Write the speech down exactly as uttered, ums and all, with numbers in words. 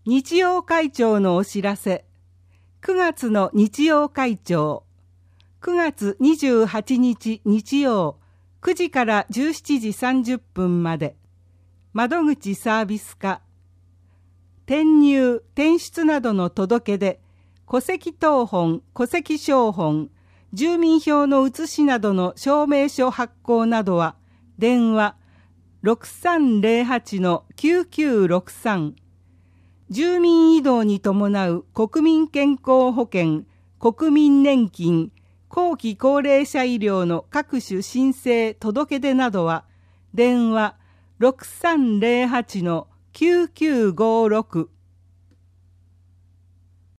日曜会長のお知らせ。くがつの日曜会長。くがつにじゅうはちにち日曜、くじからじゅうしちじさんじゅっぷんまで。窓口サービス課。転入・転出などの届け出、戸籍謄本・戸籍抄本、住民票の写しなどの証明書発行などは、電話 ろくさんぜろはちのきゅうきゅうろくさん。住民移動に伴う国民健康保険、国民年金、後期高齢者医療の各種申請届け出などは、電話 ろくさんぜろはちのきゅうきゅうごろく。